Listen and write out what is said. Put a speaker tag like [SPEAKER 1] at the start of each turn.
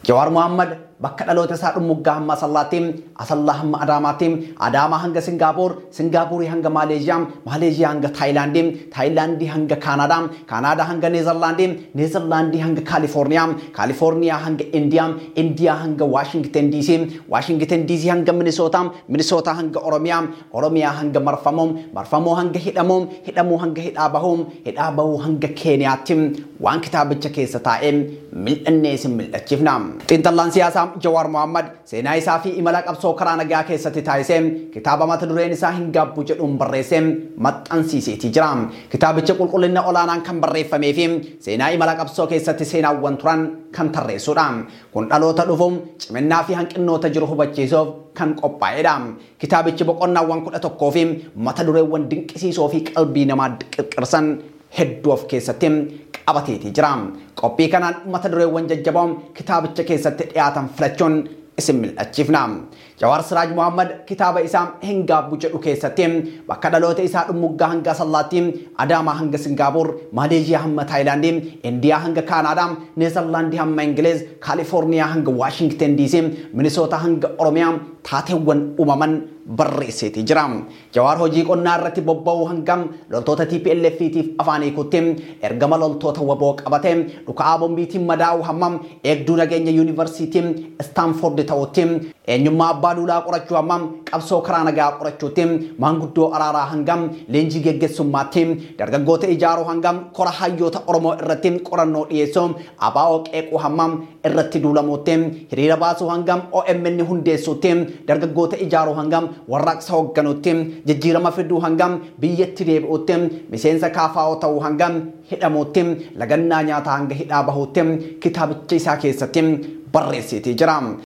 [SPEAKER 1] Jawar Muhammad bakka dhaloota isaa dhumuggaa hamma Asallaattiin, Asallaa hamma Adaamaattiin, Adaamaa hanga Singaapoor hanga Maaleeziyaa hanga Taayilaandii hanga Kaanaadaa hanga Neezerlaandii hanga Kaalifoorniyaa hanga Indiyaa hanga Washington DC hanga Minnesota hanga Oromiyaa hanga Marfamoo hanga Hidhamuu hanga Hidhaabahuu hanga Keeniyaatti waan kitaabicha keessa taa'ee mil'annee isin mil'achiifna. Xiinxallaan siyaasaa Jawar Muhammad seenaa isaa fi imala qabsoo karaa nagaa keessatti taasisee kitaaba mata dureen isaa hin gaabbu jedhuun barreessee maxxansiiseetii jira. Kitaabicha qulqullina olaanaan kan barreeffamee fi seenaa imala qabsoo keessatti seenaawwan turan kan tarreessudha. Kun dhaloota dhufuun cimannaa fi hanqinnoota jiru hubachiisuuf kan qophaa'edha. Kitaabichi boqonnaawwan 11 fi mata dureewwan dinqisiisoo fi qalbii namaa qirqirsan hedduu of keessatti qabateetii jira. Qophii kanaan mata dureewwan jajjaboon kitaabicha keessatti dhiyaatan filachuun isin mil'achiifna. Jawar Siraaj Muhammad kitaaba isaa hin gaabbu jedhu keessatti bakka dhaloota isaa dhumuggaa hanga Asallaattiin, Adaamaa hanga Singaapoor, Maaleeziyaa hamma Taayilaandii, Indiyaa hanga Kaanaadaa, Neezerlaandii hamma Ingiliz, Kaalifoorniyaa hanga Washington DC, Minnesota hanga Oromiyaa taateewwan uumaman barreesseetii jira. Jawar hojii qonnaa irratti bobba'uu hangam loltoota TPLFtiif afaan hiikutti ergama loltoota waboo qabate dhukaa bombiitiin madaa'uu hammam eegduu nageenya yuunivarsiitii Stanford ta'utti eenyummaa abbaa duulaa qorachuu hammam qabsoo karaa nagaa qorachuutti maanguddoo araaraa hangam leenjii geggeessummaatti dargaggoota ijaaruu hangam kora hayyoota Oromoo irratti qorannoo dhiyeessuu abaa'oo qeequu hammam irratti duulamuutti hiriira baasuu hangam OMN hundeessuutti dargaggoota ijaaruu hangam warraaqsa hoogganuutti jijjiirama fiduu hangam biyyatti deebi'uutti miseensa kaafaa'oo ta'uu hangam hidhamuutti lagannaa nyaataa hanga hidhaa bahuutti kitaabicha isaa keessatti barreesseetii jira.